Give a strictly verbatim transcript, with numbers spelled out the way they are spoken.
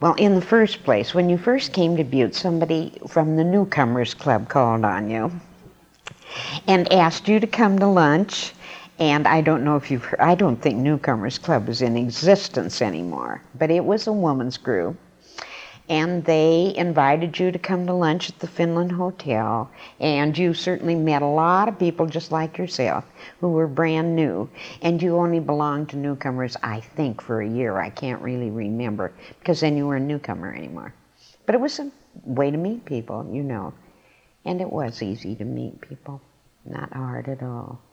Well, in the first place, when you first came to Butte, somebody from the Newcomers Club called on you and asked you to come to lunch. And I don't know if you've heard, I don't think Newcomers Club is in existence anymore, but it was a woman's group. And they invited you to come to lunch at the Finland Hotel, and you certainly met a lot of people just like yourself who were brand new, and you only belonged to Newcomers, I think, for a year. I can't really remember, because then you weren't a newcomer anymore. But it was a way to meet people, you know, and it was easy to meet people, not hard at all.